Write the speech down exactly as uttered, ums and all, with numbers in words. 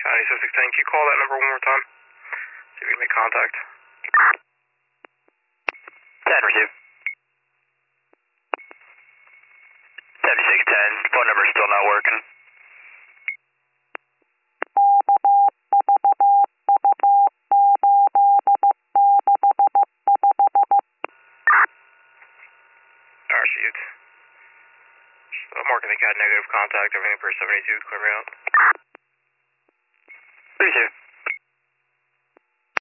ninety-six ten, can you call that number one more time? See if we can make contact. ten, receive. seventy-six ten, phone number still not working. Received. I'm marking the cat negative contact, everything for seventy-two, clear me out. thirty-two.